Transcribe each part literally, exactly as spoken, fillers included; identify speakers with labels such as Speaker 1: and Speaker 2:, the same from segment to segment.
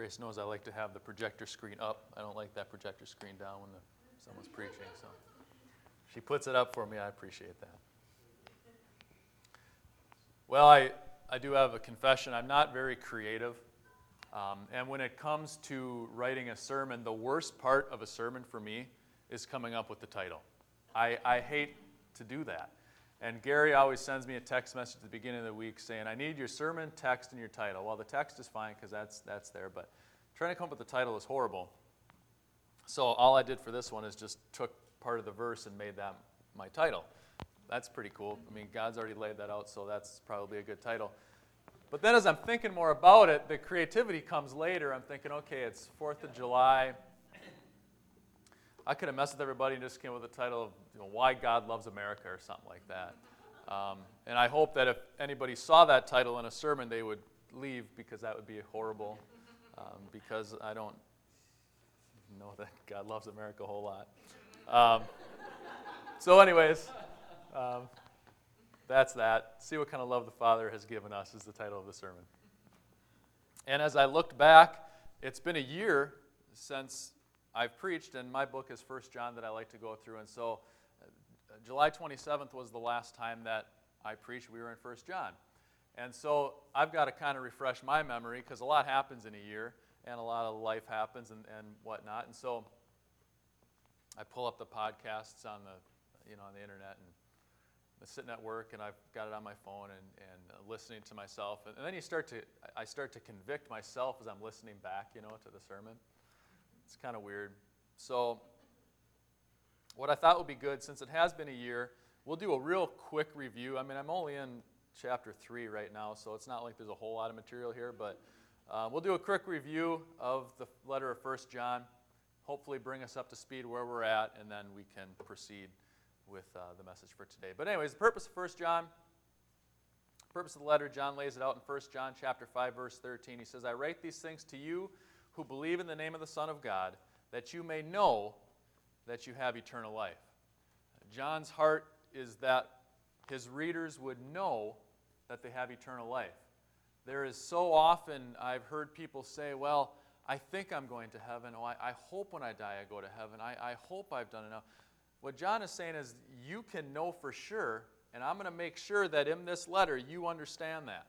Speaker 1: Grace knows I like to have the projector screen up. I don't like that projector screen down when the, someone's preaching. So she puts it up for me. I appreciate that. Well, I, I do have a confession. I'm not very creative. Um, and when it comes to writing a sermon, the worst part of a sermon for me is coming up with the title. I, I hate to do that. And Gary always sends me a text message at the beginning of the week saying, I need your sermon, text, and your title. Well, the text is fine because that's, that's there, but trying to come up with the title is horrible. So all I did for this one is just took part of the verse and made that my title. That's pretty cool. I mean, God's already laid that out, so that's probably a good title. But then as I'm thinking more about it, the creativity comes later. I'm thinking, okay, it's fourth of July. I could have messed with everybody and just came up with the title of you know, Why God Loves America or something like that. Um, and I hope that if anybody saw that title in a sermon, they would leave because that would be horrible um, because I don't know that God loves America a whole lot. Um, so anyways, um, that's that. See what kind of love the Father has given us is the title of the sermon. And as I looked back, it's been a year since I've preached, and my book is First John that I like to go through. And so uh, July twenty-seventh was the last time that I preached. We were in First John. And so I've got to kind of refresh my memory because a lot happens in a year, and a lot of life happens and, and whatnot. And so I pull up the podcasts on the, you know, on the internet, and I'm sitting at work, and I've got it on my phone and, and uh, listening to myself. And, and then you start to, I start to convict myself as I'm listening back, you know, to the sermon. It's kind of weird. So what I thought would be good, since it has been a year, we'll do a real quick review. I mean, I'm only in chapter three right now, so it's not like there's a whole lot of material here, but uh, we'll do a quick review of the letter of First John, hopefully bring us up to speed where we're at, and then we can proceed with uh, the message for today. But anyways, the purpose of First John, the purpose of the letter, John lays it out in First John chapter five, verse thirteen. He says, I write these things to you who believe in the name of the Son of God, that you may know that you have eternal life. John's heart is that his readers would know that they have eternal life. There is so often I've heard people say, well, I think I'm going to heaven. Oh, I, I hope when I die I go to heaven. I, I hope I've done enough. What John is saying is you can know for sure, and I'm going to make sure that in this letter you understand that.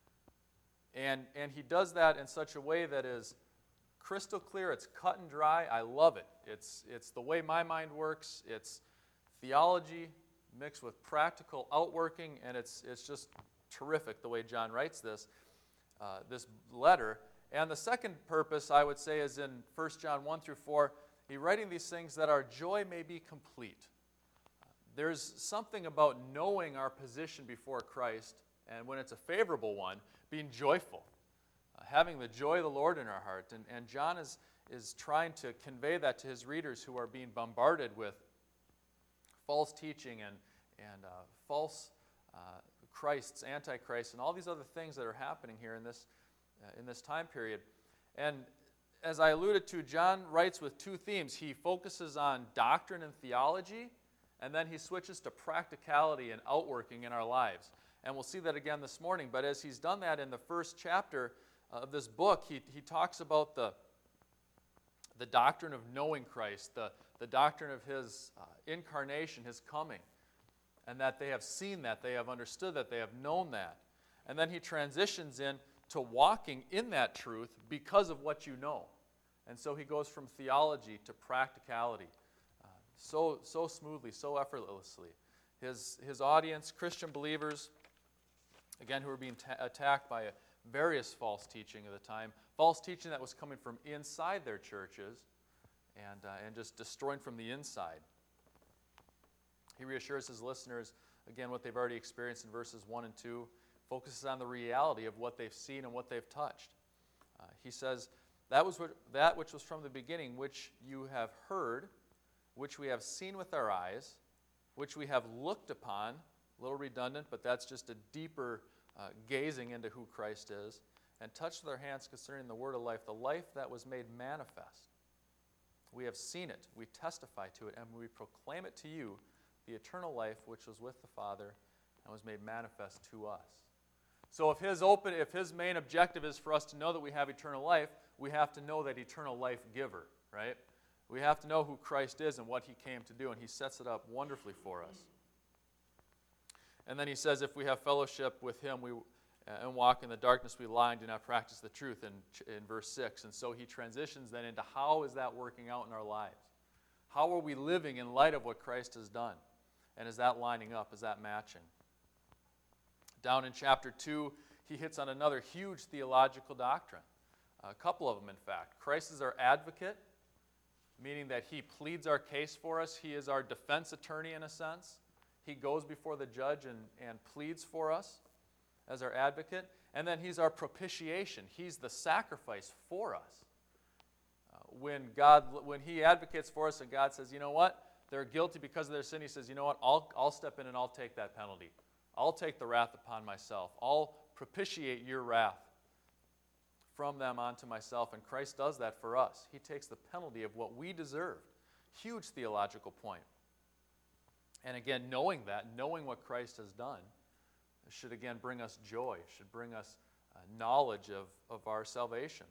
Speaker 1: And, and he does that in such a way that is crystal clear. It's cut and dry. I love it. It's, it's the way my mind works. It's theology mixed with practical outworking, and it's, it's just terrific the way John writes this, uh, this letter. And the second purpose, I would say, is in First John one through four. He's writing these things that our joy may be complete. There's something about knowing our position before Christ, and when it's a favorable one, being joyful. Having the joy of the Lord in our heart. And, and John is, is trying to convey that to his readers who are being bombarded with false teaching and, and uh, false uh, Christs, antichrists, and all these other things that are happening here in this, uh, in this time period. And as I alluded to, John writes with two themes. He focuses on doctrine and theology, and then he switches to practicality and outworking in our lives. And we'll see that again this morning. But as he's done that in the first chapter of this book, he, he talks about the, the doctrine of knowing Christ, the, the doctrine of his uh, incarnation, his coming, and that they have seen that, they have understood that, they have known that. And then he transitions in to walking in that truth because of what you know. And so he goes from theology to practicality uh, so, so smoothly, so effortlessly. His, his audience, Christian believers, again, who are being ta- attacked by a various false teaching of the time, false teaching that was coming from inside their churches and, uh, and just destroying from the inside. He reassures his listeners, again, what they've already experienced in verses one and two, focuses on the reality of what they've seen and what they've touched. Uh, he says, that was what, that which was from the beginning, which you have heard, which we have seen with our eyes, which we have looked upon, a little redundant, but that's just a deeper Uh, gazing into who Christ is, and touched with our hands concerning the word of life, the life that was made manifest. We have seen it, we testify to it, and we proclaim it to you, the eternal life which was with the Father and was made manifest to us. So if his open, if his main objective is for us to know that we have eternal life, we have to know that eternal life giver, right? We have to know who Christ is and what he came to do, and he sets it up wonderfully for us. And then he says, if we have fellowship with him we, and walk in the darkness, we lie and do not practice the truth in, in verse six. And so he transitions then into how is that working out in our lives? How are we living in light of what Christ has done? And is that lining up? Is that matching? Down in chapter two, he hits on another huge theological doctrine. A couple of them, in fact. Christ is our advocate, meaning that he pleads our case for us. He is our defense attorney in a sense. He goes before the judge and, and pleads for us as our advocate. And then he's our propitiation. He's the sacrifice for us. Uh, when God, when he advocates for us and God says, you know what? They're guilty because of their sin. He says, you know what? I'll, I'll step in and I'll take that penalty. I'll take the wrath upon myself. I'll propitiate your wrath from them onto myself. And Christ does that for us. He takes the penalty of what we deserved. Huge theological point. And again, knowing that, knowing what Christ has done, should again bring us joy, should bring us uh, knowledge of, of our salvation.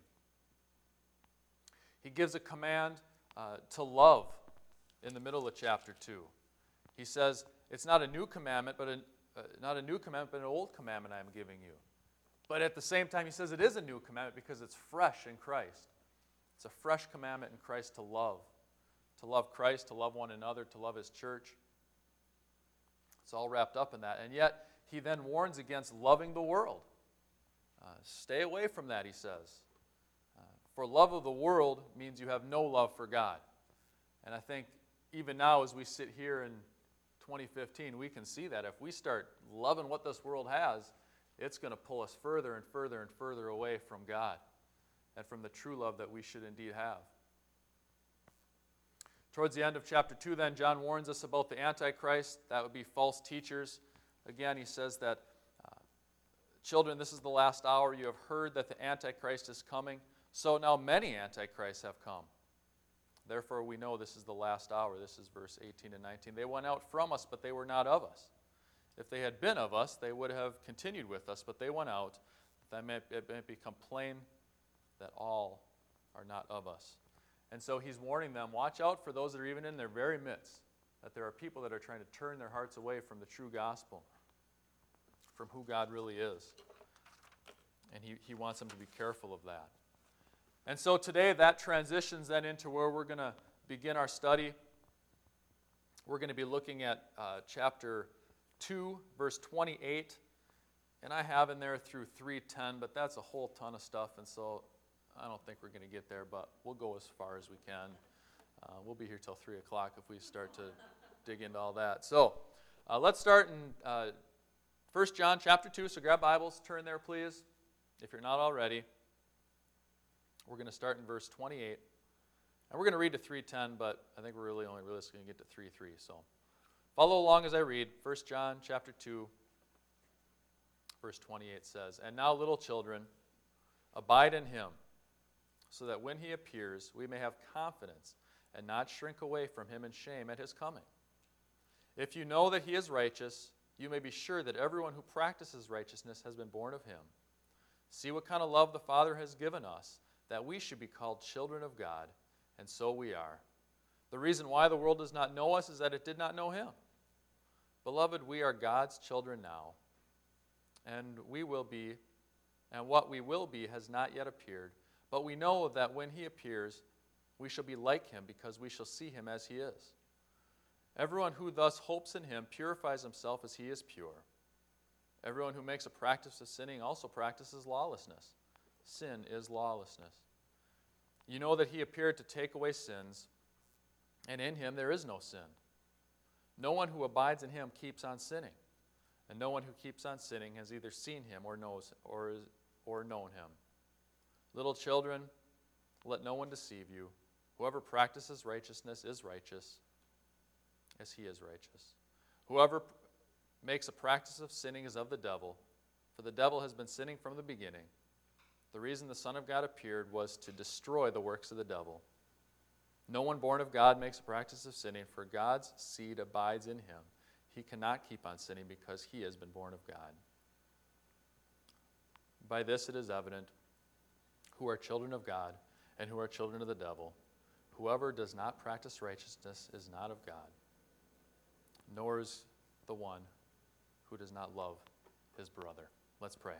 Speaker 1: He gives a command uh, to love in the middle of chapter two. He says, it's not a new commandment, but an, uh, not a new commandment, but an old commandment I am giving you. But at the same time, he says it is a new commandment because it's fresh in Christ. It's a fresh commandment in Christ to love. To love Christ, to love one another, to love his church. It's all wrapped up in that. And yet, he then warns against loving the world. Uh, stay away from that, he says. Uh, for love of the world means you have no love for God. And I think even now as we sit here in twenty fifteen, we can see that. If we start loving what this world has, it's going to pull us further and further and further away from God and from the true love that we should indeed have. Towards the end of chapter two, then, John warns us about the Antichrist. That would be false teachers. Again, he says that, uh, children, this is the last hour. You have heard that the Antichrist is coming. So now many Antichrists have come. Therefore, we know this is the last hour. This is verse eighteen and nineteen. They went out from us, but they were not of us. If they had been of us, they would have continued with us, but they went out, that it may become plain that all are not of us. And so he's warning them, watch out for those that are even in their very midst, that there are people that are trying to turn their hearts away from the true gospel, from who God really is. And he, he wants them to be careful of that. And so today that transitions then into where we're going to begin our study. We're going to be looking at uh, chapter two, verse twenty-eight. And I have in there through three ten, but that's a whole ton of stuff, and so I don't think we're going to get there, but we'll go as far as we can. Uh, we'll be here till three o'clock if we start to dig into all that. So uh, let's start in uh, First John chapter two. So grab Bibles, turn there, please, if you're not already. We're going to start in verse twenty-eight. And we're going to read to three ten, but I think we're really only realistically going to get to three three. So follow along as I read. First John chapter two, verse twenty-eight says, "And now, little children, abide in him, so that when he appears, we may have confidence and not shrink away from him in shame at his coming. If you know that he is righteous, you may be sure that everyone who practices righteousness has been born of him. See what kind of love the Father has given us, that we should be called children of God, and so we are. The reason why the world does not know us is that it did not know him. Beloved, we are God's children now, and we will be, and what we will be has not yet appeared. But we know that when he appears, we shall be like him, because we shall see him as he is. Everyone who thus hopes in him purifies himself as he is pure. Everyone who makes a practice of sinning also practices lawlessness. Sin is lawlessness. You know that he appeared to take away sins, and in him there is no sin. No one who abides in him keeps on sinning, and no one who keeps on sinning has either seen him or knows or is, or known him. Little children, let no one deceive you. Whoever practices righteousness is righteous, as he is righteous. Whoever makes a practice of sinning is of the devil, for the devil has been sinning from the beginning. The reason the Son of God appeared was to destroy the works of the devil. No one born of God makes a practice of sinning, for God's seed abides in him. He cannot keep on sinning because he has been born of God. By this it is evident who are children of God and who are children of the devil. Whoever does not practice righteousness is not of God, nor is the one who does not love his brother. Let's pray.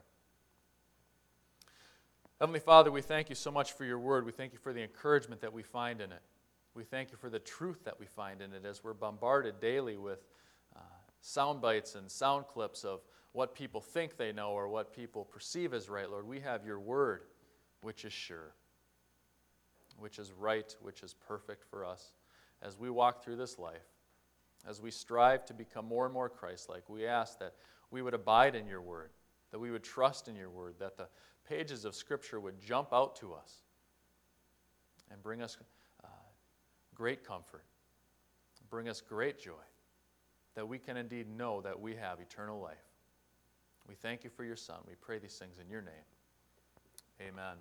Speaker 1: Heavenly Father, we thank you so much for your word. We thank you for the encouragement that we find in it. We thank you for the truth that we find in it as we're bombarded daily with uh, sound bites and sound clips of what people think they know or what people perceive as right. Lord, we have your word, which is sure, which is right, which is perfect for us. As we walk through this life, as we strive to become more and more Christ-like, we ask that we would abide in your word, that we would trust in your word, that the pages of Scripture would jump out to us and bring us uh, great comfort, bring us great joy, that we can indeed know that we have eternal life. We thank you for your Son. We pray these things in your name. Amen.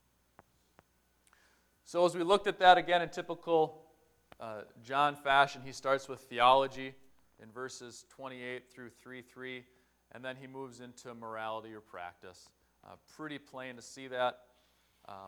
Speaker 1: So as we looked at that again in typical uh, John fashion, he starts with theology in verses twenty-eight through three three, and then he moves into morality or practice. Uh, pretty plain to see that. Um,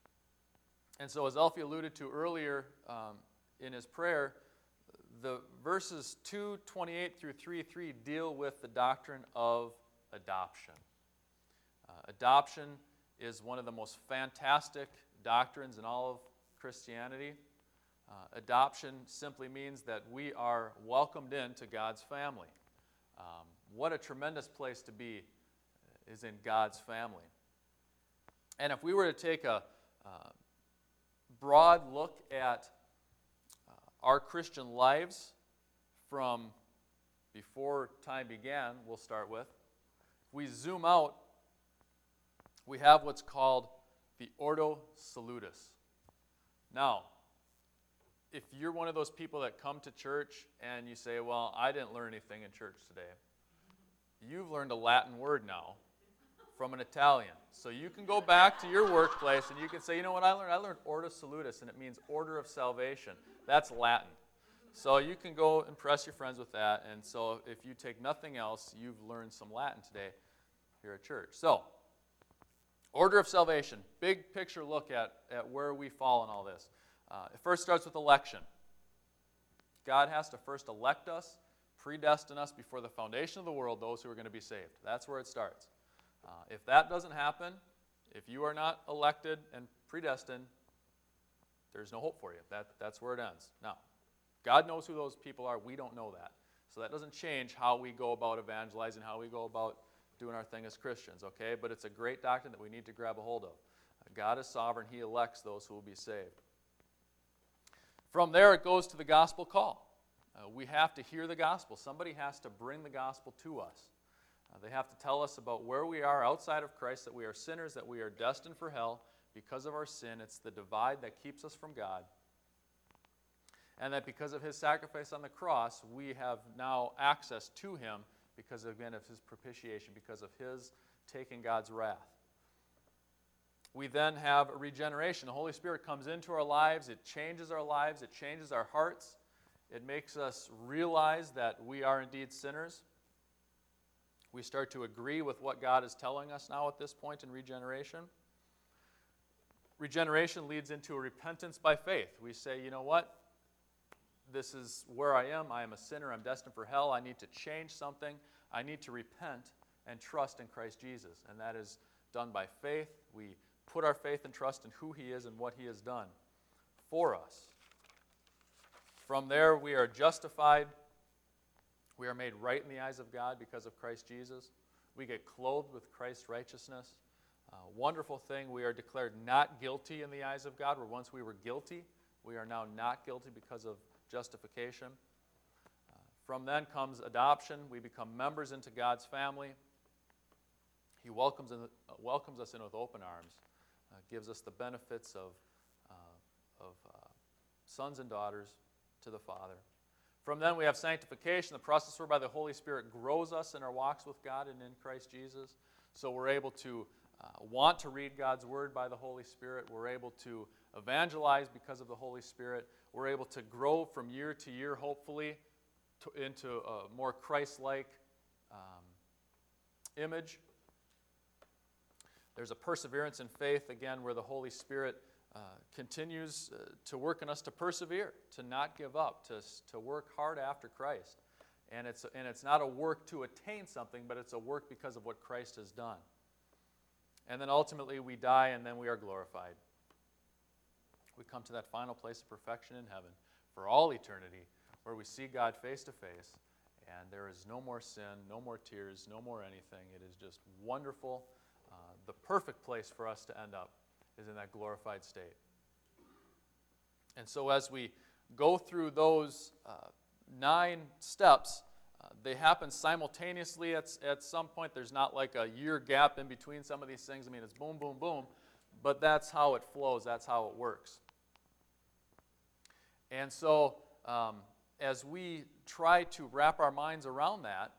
Speaker 1: and so as Elfie alluded to earlier um, in his prayer, the verses two twenty-eight through three three deal with the doctrine of adoption. Uh, adoption is one of the most fantastic doctrines in all of Christianity. Uh, adoption simply means that we are welcomed into God's family. Um, what a tremendous place to be is in God's family. And if we were to take a uh, broad look at uh, our Christian lives from before time began, we'll start with, if we zoom out, we have what's called the Ordo Salutis. Now, if you're one of those people that come to church and you say, well, I didn't learn anything in church today, you've learned a Latin word now from an Italian. So you can go back to your workplace and you can say, you know what I learned? I learned Ordo Salutis, and it means order of salvation. That's Latin. So you can go impress your friends with that. And so if you take nothing else, you've learned some Latin today here at church. So, order of salvation, big picture look at, at where we fall in all this. Uh, it first starts with election. God has to first elect us, predestine us before the foundation of the world, those who are going to be saved. That's where it starts. Uh, if that doesn't happen, if you are not elected and predestined, there's no hope for you. That, that's where it ends. Now, God knows who those people are. We don't know that. So that doesn't change how we go about evangelizing, how we go about doing our thing as Christians, okay? But it's a great doctrine that we need to grab a hold of. God is sovereign. He elects those who will be saved. From there, it goes to the gospel call. Uh, we have to hear the gospel. Somebody has to bring the gospel to us. Uh, they have to tell us about where we are outside of Christ, that we are sinners, that we are destined for hell because of our sin. It's the divide that keeps us from God. And that because of his sacrifice on the cross, we have now access to him because, again, of his propitiation, because of his taking God's wrath. We then have a regeneration. The Holy Spirit comes into our lives. It changes our lives. It changes our hearts. It makes us realize that we are indeed sinners. We start to agree with what God is telling us now at this point in regeneration. Regeneration leads into a repentance by faith. We say, you know what? This is where I am. I am a sinner. I'm destined for hell. I need to change something. I need to repent and trust in Christ Jesus. And that is done by faith. We put our faith and trust in who he is and what he has done for us. From there, we are justified. We are made right in the eyes of God because of Christ Jesus. We get clothed with Christ's righteousness. Uh, wonderful thing. We are declared not guilty in the eyes of God, where once we were guilty, we are now not guilty because of justification. Uh, from then comes adoption. We become members into God's family. He welcomes, in, uh, welcomes us in with open arms, uh, gives us the benefits of, uh, of uh, sons and daughters to the Father. From then we have sanctification, the process whereby the Holy Spirit grows us in our walks with God and in Christ Jesus. So we're able to uh, want to read God's Word by the Holy Spirit. We're able to evangelize because of the Holy Spirit. We're able to grow from year to year, hopefully, to, into a more Christ-like um, image. There's a perseverance in faith, again, where the Holy Spirit uh, continues uh, to work in us to persevere, to not give up, to, to work hard after Christ. And it's, and it's not a work to attain something, but it's a work because of what Christ has done. And then ultimately we die, and then we are glorified. We come to that final place of perfection in heaven for all eternity, where we see God face to face, and there is no more sin, no more tears, no more anything. It is just wonderful. Uh, the perfect place for us to end up is in that glorified state. And so as we go through those uh, nine steps, uh, they happen simultaneously at, at some point. There's not like a year gap in between some of these things. I mean, it's boom, boom, boom. But that's how it flows. That's how it works. And so um, as we try to wrap our minds around that,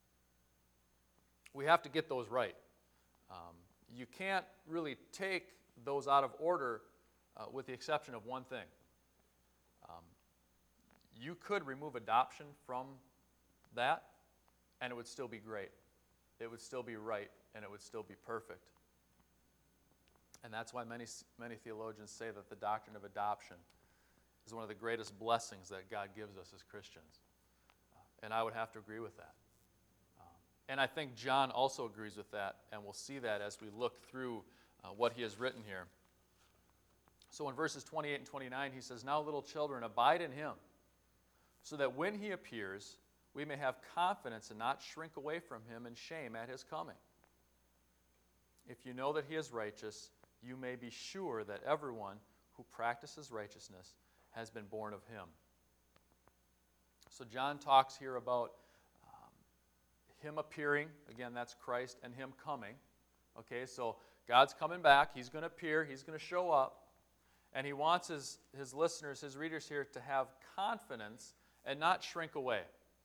Speaker 1: we have to get those right. Um, you can't really take those out of order uh, with the exception of one thing. Um, you could remove adoption from that, and it would still be great. It would still be right, and it would still be perfect. And that's why many, many theologians say that the doctrine of adoption is one of the greatest blessings that God gives us as Christians. Uh, and I would have to agree with that. Um, and I think John also agrees with that, and we'll see that as we look through uh, what he has written here. So in verses twenty-eight and twenty-nine, he says, "Now, little children, abide in him, so that when he appears, we may have confidence and not shrink away from him in shame at his coming. If you know that he is righteous, you may be sure that everyone who practices righteousness has been born of him." So John talks here about um, him appearing. Again, that's Christ, and him coming. Okay, so God's coming back. He's going to appear. He's going to show up. And he wants his, his listeners, his readers here, to have confidence and not shrink away.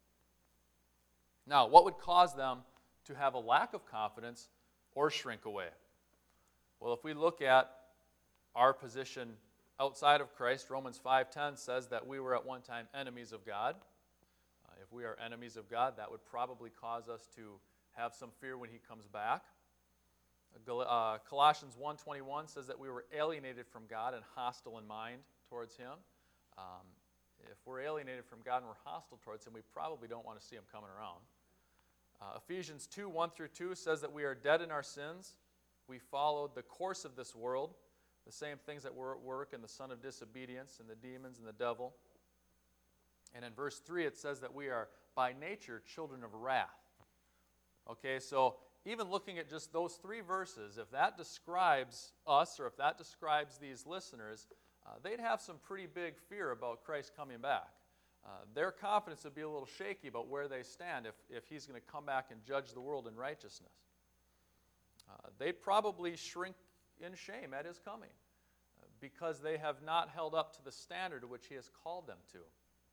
Speaker 1: Now, what would cause them to have a lack of confidence or shrink away? Well, if we look at our position outside of Christ, Romans five ten says that we were at one time enemies of God. Uh, if we are enemies of God, that would probably cause us to have some fear when he comes back. Uh, Colossians one twenty-one says that we were alienated from God and hostile in mind towards him. Um, if we're alienated from God and we're hostile towards him, we probably don't want to see him coming around. Uh, Ephesians two one through two says that we are dead in our sins. We followed the course of this world, the same things that were at work in the son of disobedience and the demons and the devil. And in verse three it says that we are by nature children of wrath. Okay, so even looking at just those three verses, if that describes us or if that describes these listeners, uh, they'd have some pretty big fear about Christ coming back. Uh, their confidence would be a little shaky about where they stand if, if he's going to come back and judge the world in righteousness. Uh, they'd probably shrink in shame at his coming uh, because they have not held up to the standard to which he has called them to.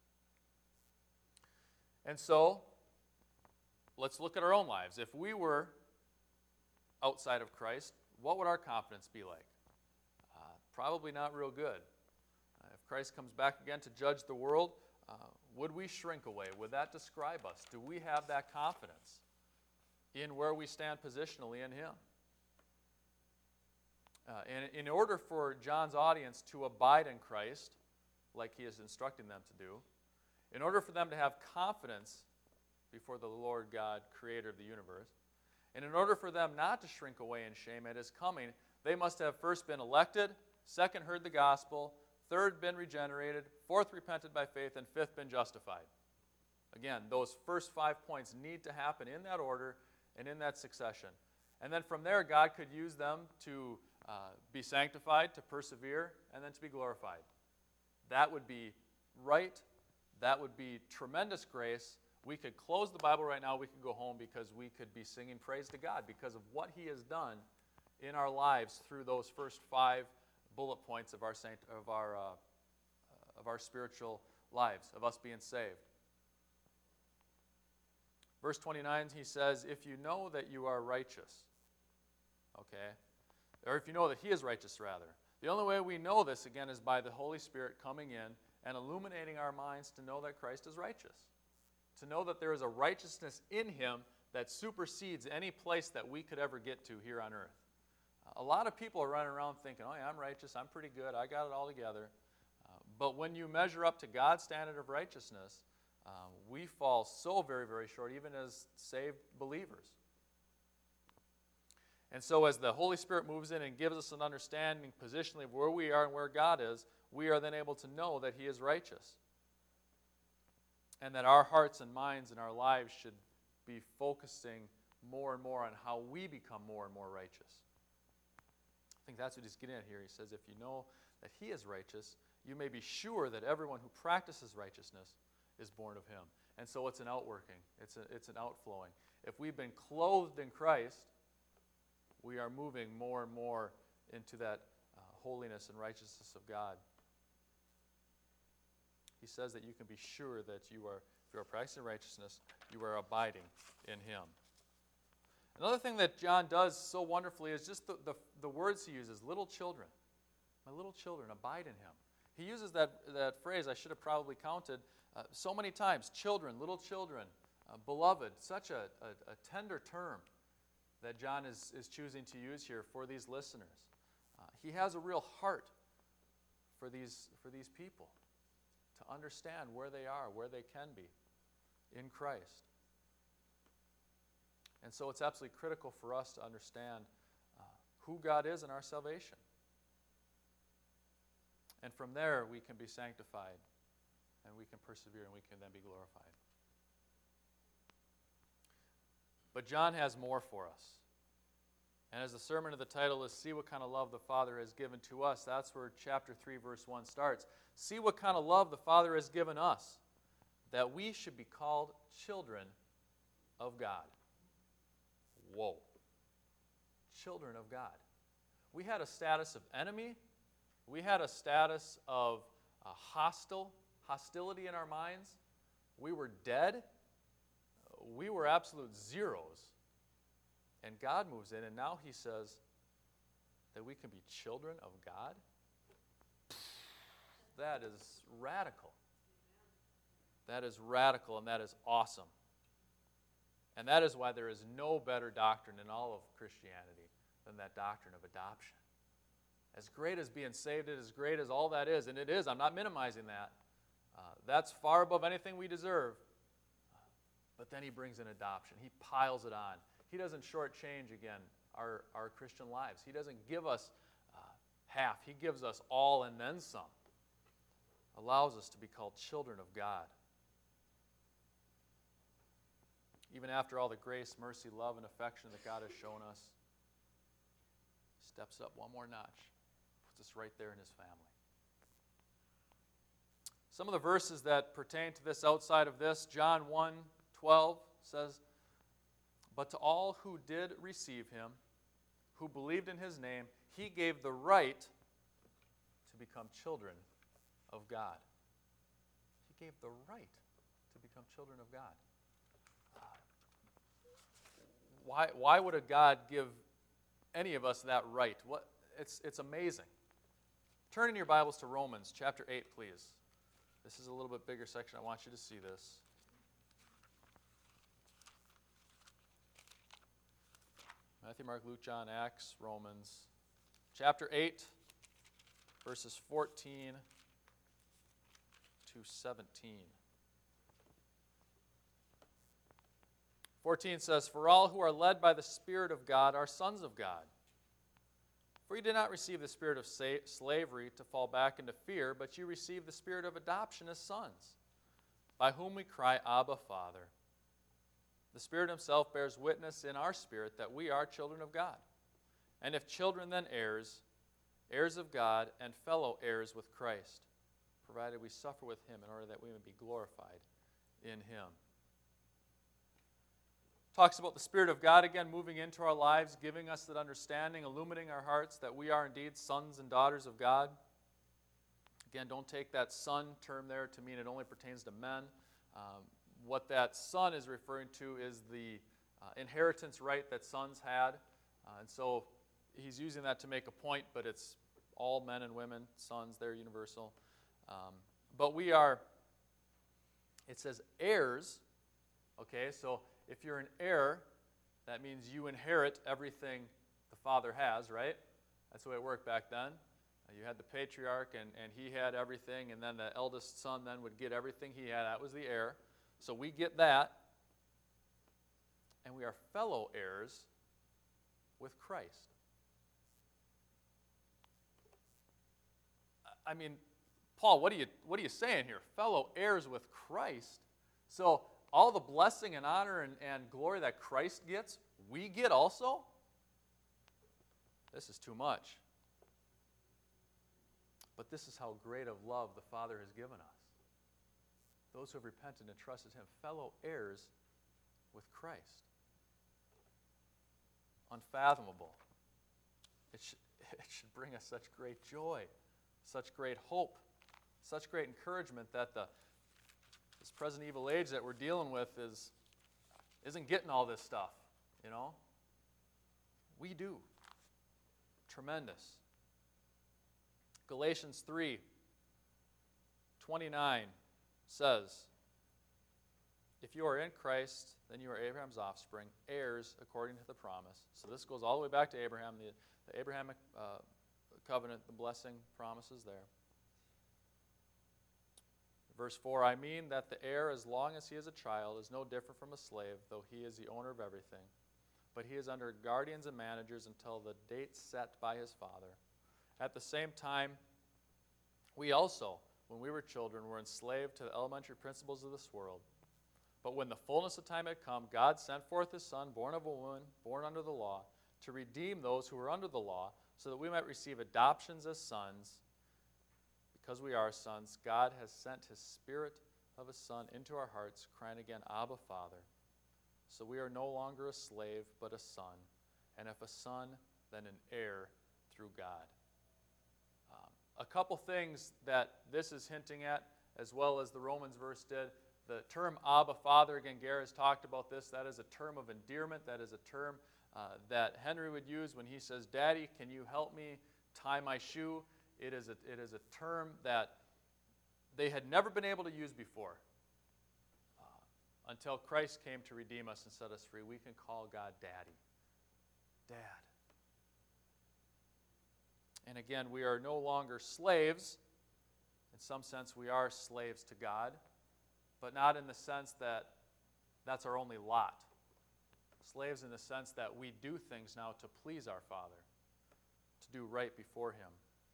Speaker 1: And so, let's look at our own lives. If we were outside of Christ, what would our confidence be like? Uh, probably not real good. Uh, if Christ comes back again to judge the world, uh, would we shrink away? Would that describe us? Do we have that confidence in where we stand positionally in him? Uh, and in order for John's audience to abide in Christ, like he is instructing them to do, in order for them to have confidence before the Lord God, creator of the universe, and in order for them not to shrink away in shame at his coming, they must have first been elected, second heard the gospel, third been regenerated, fourth repented by faith, and fifth been justified. Again, those first five points need to happen in that order and in that succession. And then from there, God could use them to uh, be sanctified, to persevere, and then to be glorified. That would be right. That would be tremendous grace. We could close the Bible right now. We could go home because we could be singing praise to God because of what he has done in our lives through those first five bullet points of our saint, of our uh, of our spiritual lives, of us being saved. Verse twenty-nine, he says, "If you know that you are righteous," okay, or if you know that he is righteous, rather. The only way we know this, again, is by the Holy Spirit coming in and illuminating our minds to know that Christ is righteous. To know that there is a righteousness in him that supersedes any place that we could ever get to here on earth. A lot of people are running around thinking, oh, yeah, I'm righteous, I'm pretty good, I got it all together. Uh, but when you measure up to God's standard of righteousness, uh, we fall so very, very short, even as saved believers. And so as the Holy Spirit moves in and gives us an understanding positionally of where we are and where God is, we are then able to know that He is righteous. And that our hearts and minds and our lives should be focusing more and more on how we become more and more righteous. I think that's what he's getting at here. He says, if you know that He is righteous, you may be sure that everyone who practices righteousness is born of Him. And so it's an outworking. It's, a, it's an outflowing. If we've been clothed in Christ, we are moving more and more into that uh, holiness and righteousness of God. He says that you can be sure that you are, if you are practicing righteousness, you are abiding in Him. Another thing that John does so wonderfully is just the, the, the words he uses, little children. My little children, abide in Him. He uses that, that phrase, I should have probably counted, uh, so many times. Children, little children, uh, beloved, such a, a, a tender term that John is, is choosing to use here for these listeners. Uh, he has a real heart for these, for these people to understand where they are, where they can be in Christ. And so it's absolutely critical for us to understand uh, who God is in our salvation. And from there, we can be sanctified, and we can persevere, and we can then be glorified. But John has more for us. And as the sermon of the title is, See What Kind of Love the Father Has Given to Us, that's where chapter three, verse one starts. See what kind of love the Father has given us, that we should be called children of God. Whoa. Children of God. We had a status of enemy. We had a status of uh, hostile, hostility in our minds. We were dead. We were absolute zeros. And God moves in, and now He says that we can be children of God. That is radical. That is radical, and that is awesome. And that is why there is no better doctrine in all of Christianity than that doctrine of adoption. As great as being saved is, as great as all that is, and it is, I'm not minimizing that. Uh, that's far above anything we deserve. But then He brings in adoption. He piles it on. He doesn't shortchange, again, our, our Christian lives. He doesn't give us uh, half. He gives us all and then some. Allows us to be called children of God. Even after all the grace, mercy, love, and affection that God has shown us, He steps up one more notch, puts us right there in His family. Some of the verses that pertain to this outside of this, John one twelve says, But to all who did receive Him, who believed in His name, He gave the right to become children of God. He gave the right to become children of God. Uh, why, why would a God give any of us that right? What, it's, it's amazing. Turn in your Bibles to Romans chapter eight, please. This is a little bit bigger section. I want you to see this. Matthew, Mark, Luke, John, Acts, Romans. Chapter eight, verses fourteen to seventeen. fourteen says, For all who are led by the Spirit of God are sons of God. For you did not receive the spirit of sa- slavery to fall back into fear, but you received the spirit of adoption as sons, by whom we cry, Abba, Father. The Spirit Himself bears witness in our spirit that we are children of God. And if children, then heirs, heirs of God, and fellow heirs with Christ, provided we suffer with Him in order that we may be glorified in Him. Talks about the Spirit of God again moving into our lives, giving us that understanding, illuminating our hearts that we are indeed sons and daughters of God. Again, don't take that son term there to mean it only pertains to men. Um, what that son is referring to is the uh, inheritance right that sons had. Uh, and so he's using that to make a point, but it's all men and women, sons, they're universal. Um, but we are, it says heirs, okay, so if you're an heir, that means you inherit everything the father has, right? That's the way it worked back then. Uh, you had the patriarch, and, and he had everything, and then the eldest son then would get everything he had. That was the heir. So we get that, and we are fellow heirs with Christ. I mean, Paul, what are you, what are you saying here? Fellow heirs with Christ? So all the blessing and honor and, and glory that Christ gets, we get also? This is too much. But this is how great of love the Father has given us. Those who have repented and trusted Him, fellow heirs with Christ. Unfathomable. It should, it should bring us such great joy, such great hope, such great encouragement that the this present evil age that we're dealing with is, isn't getting all this stuff, you know? We do. Tremendous. Galatians three twenty-nine says, if you are in Christ, then you are Abraham's offspring, heirs according to the promise. So this goes all the way back to Abraham, the, the Abrahamic uh, covenant, the blessing promises there. Verse four, I mean that the heir, as long as he is a child, is no different from a slave, though he is the owner of everything. But he is under guardians and managers until the date set by his father. At the same time, we also, when we were children, were enslaved to the elementary principles of this world. But when the fullness of time had come, God sent forth His Son, born of a woman, born under the law, to redeem those who were under the law, so that we might receive adoptions as sons. Because we are sons, God has sent His Spirit of His Son into our hearts, crying again, Abba, Father. So we are no longer a slave, but a son. And if a son, then an heir through God. Um, a couple things that this is hinting at, as well as the Romans verse did. The term Abba, Father, again, Gare has talked about this. That is a term of endearment. That is a term uh, that Henry would use when he says, Daddy, can you help me tie my shoe? It is a, it is a term that they had never been able to use before. Uh, until Christ came to redeem us and set us free, we can call God Daddy. Dad. And again, we are no longer slaves. In some sense, we are slaves to God, but not in the sense that that's our only lot. Slaves in the sense that we do things now to please our Father, to do right before Him.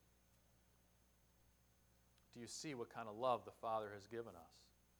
Speaker 1: Do you see what kind of love the Father has given us?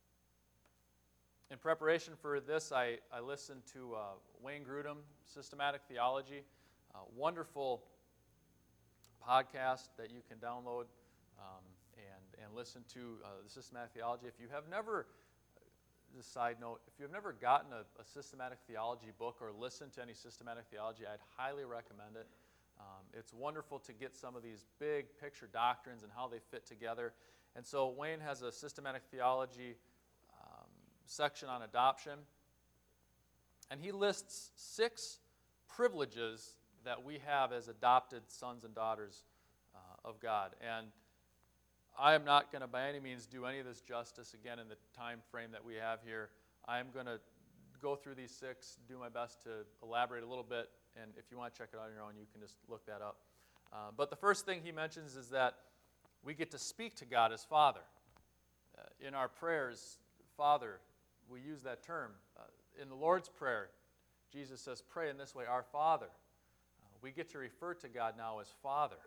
Speaker 1: In preparation for this, I, I listened to uh, Wayne Grudem, Systematic Theology, a wonderful podcast that you can download um, and, and listen to uh, the Systematic Theology. If you have never, just a side note, if you've never gotten a, a Systematic Theology book or listened to any Systematic Theology, I'd highly recommend it. Um, it's wonderful to get some of these big picture doctrines and how they fit together. And so Wayne has a systematic theology um, section on adoption. And he lists six privileges that we have as adopted sons and daughters uh, of God. And I am not going to by any means do any of this justice, again, in the time frame that we have here. I am going to go through these six, do my best to elaborate a little bit. And if you want to check it out on your own, you can just look that up. Uh, but the first thing he mentions is that we get to speak to God as Father. Uh, in our prayers, Father, we use that term. Uh, in the Lord's Prayer, Jesus says, pray in this way, our Father. Uh, we get to refer to God now as Father.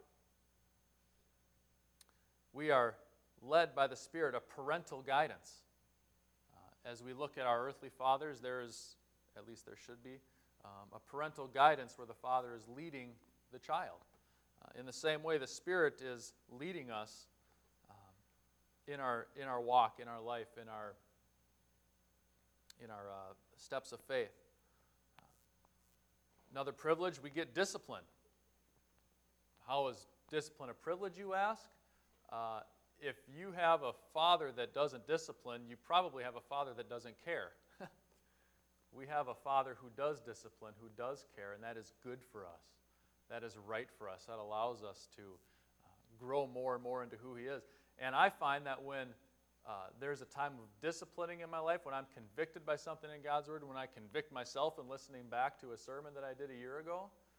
Speaker 1: We are led by the Spirit of parental guidance. Uh, as we look at our earthly fathers, there is, at least there should be, Um, a parental guidance where the Father is leading the child. Uh, in the same way, the Spirit is leading us um, in our in our walk, in our life, in our in our uh, steps of faith. Uh, another privilege, we get discipline. How is discipline a privilege, you ask? Uh, if you have a father that doesn't discipline, you probably have a father that doesn't care. We have a Father who does discipline, who does care, and that is good for us. That is right for us. That allows us to uh, grow more and more into who He is. And I find that when uh, there's a time of disciplining in my life, when I'm convicted by something in God's Word, when I convict myself in listening back to a sermon that I did a year ago, uh,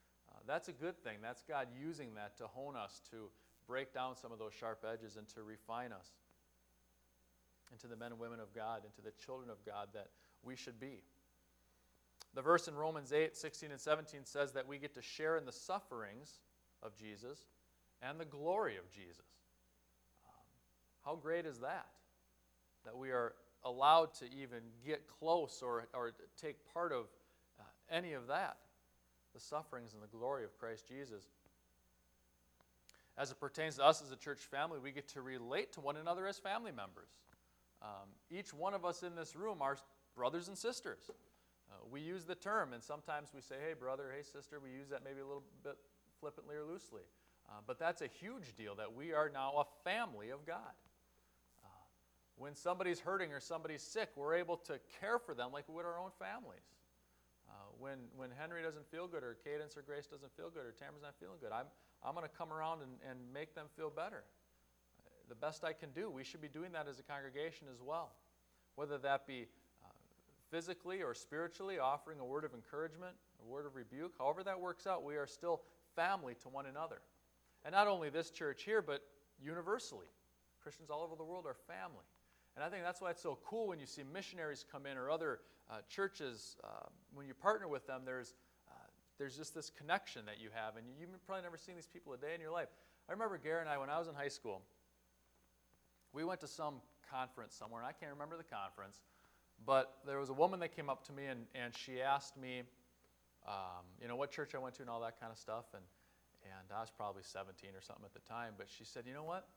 Speaker 1: that's a good thing. That's God using that to hone us, to break down some of those sharp edges and to refine us into the men and women of God, into the children of God that we should be. The verse in Romans eight, sixteen and seventeen says that we get to share in the sufferings of Jesus and the glory of Jesus. Um, how great is that? That we are allowed to even get close or, or take part of uh, any of that, the sufferings and the glory of Christ Jesus. As it pertains to us as a church family, we get to relate to one another as family members. Um, each one of us in this room are brothers and sisters. Uh, we use the term, and sometimes we say, hey, brother, hey, sister. We use that maybe a little bit flippantly or loosely. Uh, but that's a huge deal, that we are now a family of God. Uh, when somebody's hurting or somebody's sick, we're able to care for them like we would our own families. Uh, when, when Henry doesn't feel good, or Cadence or Grace doesn't feel good, or Tamara's not feeling good, I'm, I'm going to come around and, and make them feel better. Uh, the best I can do. We should be doing that as a congregation as well. Whether that be uh, physically or spiritually, offering a word of encouragement, a word of rebuke, however that works out, we are still family to one another. And not only this church here, but universally. Christians all over the world are family. And I think that's why it's so cool when you see missionaries come in, or other uh, churches. Uh, when you partner with them, there's uh, there's just this connection that you have. And you, you've probably never seen these people a day in your life. I remember Gary and I, when I was in high school, we went to some conference somewhere, and I can't remember the conference, but there was a woman that came up to me, and, and she asked me, um, you know, what church I went to and all that kind of stuff. And, and I was probably seventeen or something at the time, but she said, you know what?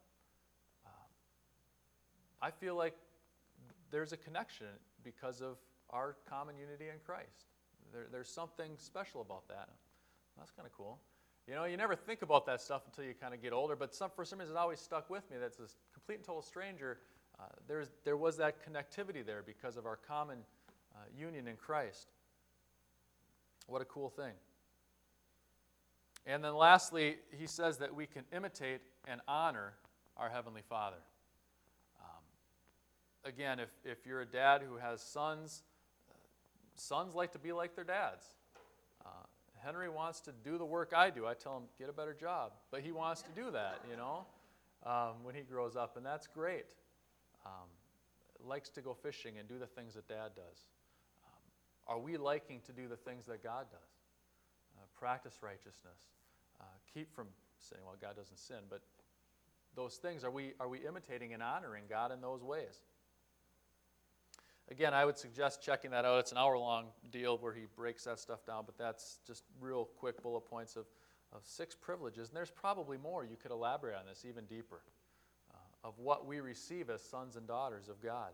Speaker 1: I feel like there's a connection because of our common unity in Christ. There, there's something special about that. That's kind of cool. You know, you never think about that stuff until you kind of get older, but some, for some reason it always stuck with me. That's a complete and total stranger. Uh, there's, there was that connectivity there because of our common uh, union in Christ. What a cool thing. And then lastly, he says that we can imitate and honor our Heavenly Father. Again, if, if you're a dad who has sons, uh, sons like to be like their dads. Uh, Henry wants to do the work I do. I tell him, get a better job. But he wants to do that, you know, um, when he grows up, and that's great. Um, likes to go fishing and do the things that Dad does. Um, are we liking to do the things that God does? Uh, practice righteousness. Uh, keep from sinning. Well, God doesn't sin, but those things, are we, are we imitating and honoring God in those ways? Again, I would suggest checking that out. It's an hour-long deal where he breaks that stuff down, but that's just real quick bullet points of, of six privileges. And there's probably more. You could elaborate on this even deeper, uh, of what we receive as sons and daughters of God.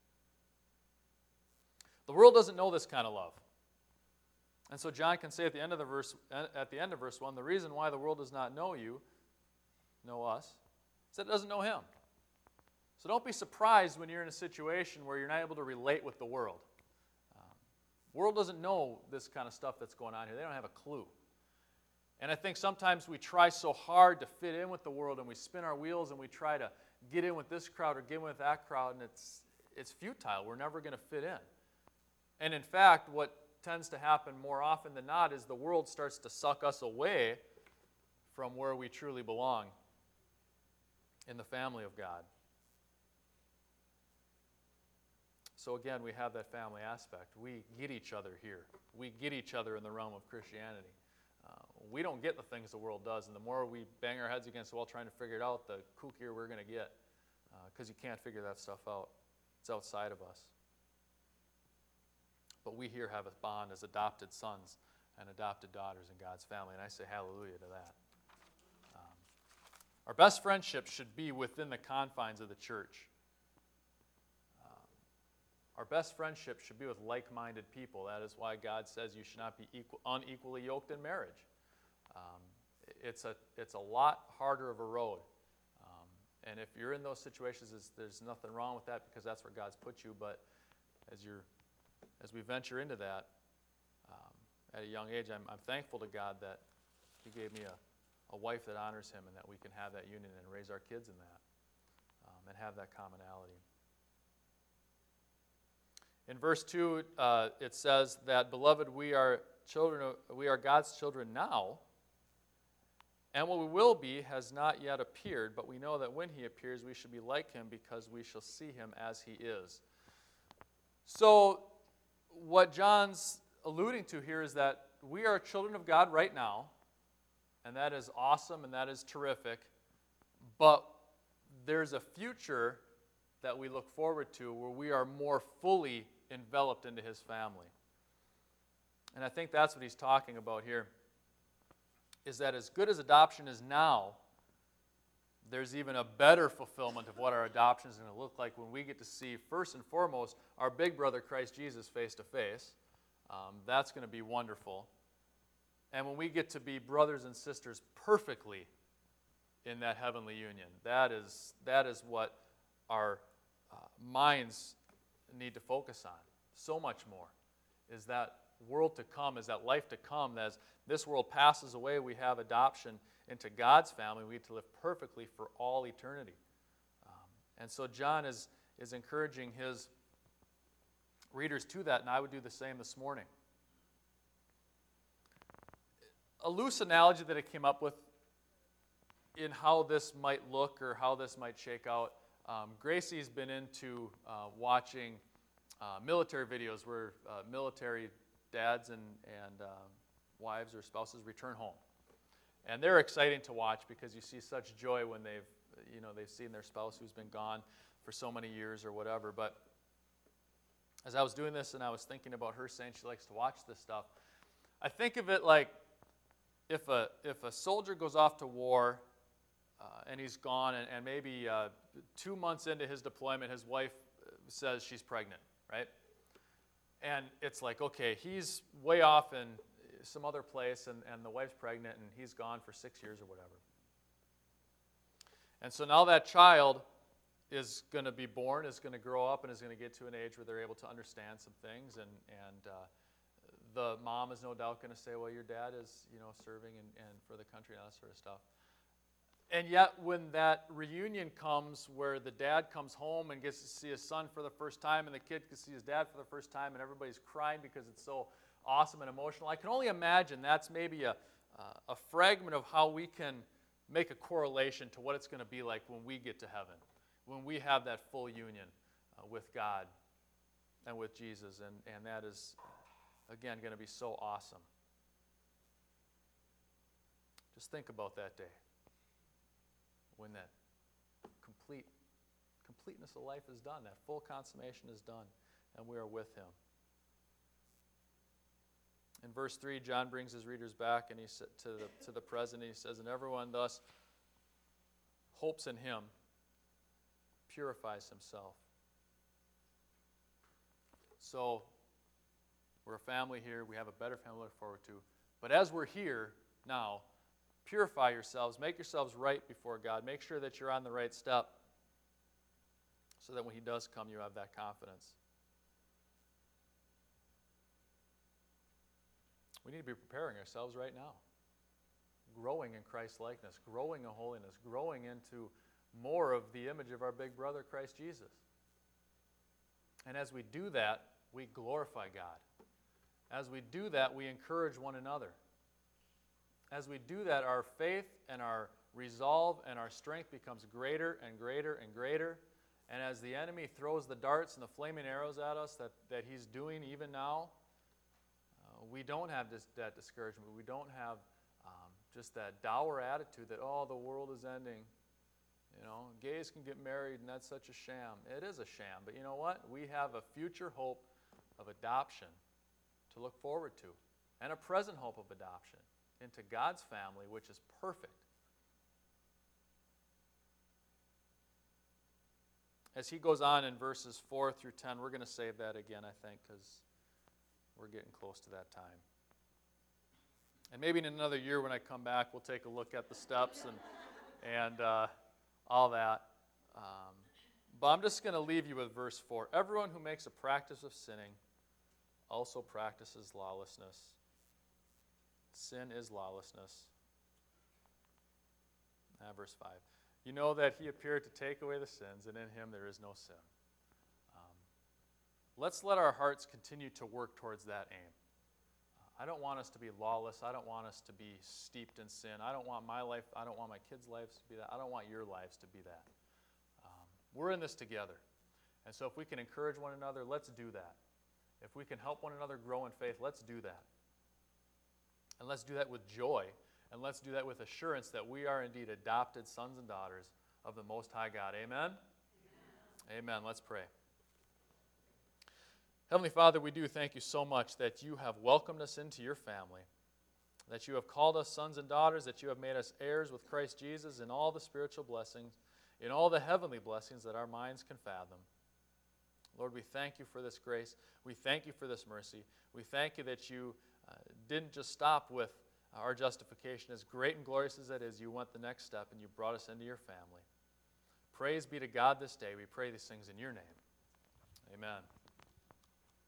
Speaker 1: The world doesn't know this kind of love. And so John can say at the end of the verse, at the end of verse one, the reason why the world does not know you, know us, is that it doesn't know him. So don't be surprised when you're in a situation where you're not able to relate with the world. Um, the world doesn't know this kind of stuff that's going on here. They don't have a clue. And I think sometimes we try so hard to fit in with the world, and we spin our wheels, and we try to get in with this crowd or get in with that crowd, and it's, it's futile. We're never going to fit in. And in fact, what tends to happen more often than not is the world starts to suck us away from where we truly belong in the family of God. So again, we have that family aspect. We get each other here. We get each other in the realm of Christianity. Uh, we don't get the things the world does, and the more we bang our heads against the wall trying to figure it out, the kookier we're going to get, because uh, you can't figure that stuff out. It's outside of us. But we here have a bond as adopted sons and adopted daughters in God's family, and I say hallelujah to that. Um, our best friendship should be within the confines of the church. Our best friendship should be with like-minded people. That is why God says you should not be equal, unequally yoked in marriage. Um, it's, a, it's a lot harder of a road. Um, and if you're in those situations, there's nothing wrong with that because that's where God's put you. But as, you're, as we venture into that, um, at a young age, I'm, I'm thankful to God that he gave me a, a wife that honors him and that we can have that union and raise our kids in that um, and have that commonality. In verse two, uh, it says that, beloved, we are children. Of, we are God's children now, And what we will be has not yet appeared, but we know that when he appears, we shall be like him because we shall see him as he is. So what John's alluding to here is that we are children of God right now, and that is awesome and that is terrific, but there's a future that we look forward to where we are more fully enveloped into his family. And I think that's what he's talking about here, is that as good as adoption is now, there's even a better fulfillment of what our adoption is going to look like when we get to see, first and foremost, our big brother Christ Jesus face to face. Um, that's going to be wonderful. And when we get to be brothers and sisters perfectly in that heavenly union, that is, that is what our uh, minds need to focus on. So much more is that world to come, is that life to come. As this world passes away, we have adoption into God's family. We get to live perfectly for all eternity. Um, and so John is, is encouraging his readers to that, and I would do the same this morning. A loose analogy that I came up with in how this might look or how this might shake out, um, Gracie's been into uh, watching uh, military videos where uh, military dads and, and uh, wives or spouses return home. And they're exciting to watch because you see such joy when they've, you know, they've seen their spouse who's been gone for so many years or whatever. But as I was doing this and I was thinking about her saying she likes to watch this stuff, I think of it like if a, if a soldier goes off to war uh, and he's gone and, and maybe uh, two months into his deployment, his wife says she's pregnant, right? And it's like, okay, he's way off in some other place, and, and the wife's pregnant, and he's gone for six years or whatever. And so now that child is going to be born, is going to grow up, and is going to get to an age where they're able to understand some things, and, and uh, the mom is no doubt going to say, well, your dad is, you know, serving and, and for the country and all that sort of stuff. And yet, when that reunion comes where the dad comes home and gets to see his son for the first time, and the kid gets to see his dad for the first time, and everybody's crying because it's so awesome and emotional, I can only imagine that's maybe a, uh, a fragment of how we can make a correlation to what it's going to be like when we get to heaven, when we have that full union uh, with God and with Jesus, and, and that is, again, going to be so awesome. Just think about that day, when that complete completeness of life is done, that full consummation is done, and we are with him. In verse three, John brings his readers back and he said to the, to the present, he says, and everyone thus hopes in him, purifies himself. So we're a family here. We have a better family to look forward to. But as we're here now, purify yourselves. Make yourselves right before God. Make sure that you're on the right step so that when he does come, you have that confidence. We need to be preparing ourselves right now. Growing in Christ's likeness, growing in holiness, growing into more of the image of our big brother, Christ Jesus. And as we do that, we glorify God. As we do that, we encourage one another. As we do that, our faith and our resolve and our strength becomes greater and greater and greater. And as the enemy throws the darts and the flaming arrows at us that, that he's doing even now, uh, we don't have this, that discouragement. We don't have um, just that dour attitude that, oh, the world is ending. You know, gays can get married and that's such a sham. It is a sham. But you know what? We have a future hope of adoption to look forward to, and a present hope of adoption into God's family, which is perfect. As he goes on in verses four through ten, we're going to save that again, I think, because we're getting close to that time. And maybe in another year when I come back, we'll take a look at the steps and, and uh, all that. Um, but I'm just going to leave you with verse four. Everyone who makes a practice of sinning also practices lawlessness. Sin is lawlessness. Ah, verse five. You know that he appeared to take away the sins, and in him there is no sin. Um, let's let our hearts continue to work towards that aim. I don't want us to be lawless. I don't want us to be steeped in sin. I don't want my life, I don't want my kids' lives to be that. I don't want your lives to be that. Um, we're in this together. And so if we can encourage one another, let's do that. If we can help one another grow in faith, let's do that. And let's do that with joy. And let's do that with assurance that we are indeed adopted sons and daughters of the Most High God. Amen? Amen. Amen. Let's pray. Heavenly Father, we do thank you so much that you have welcomed us into your family, that you have called us sons and daughters, that you have made us heirs with Christ Jesus in all the spiritual blessings, in all the heavenly blessings that our minds can fathom. Lord, we thank you for this grace. We thank you for this mercy. We thank you that you uh, didn't just stop with our justification. As great and glorious as that is, you went the next step and you brought us into your family. Praise be to God this day. We pray these things in your name. Amen.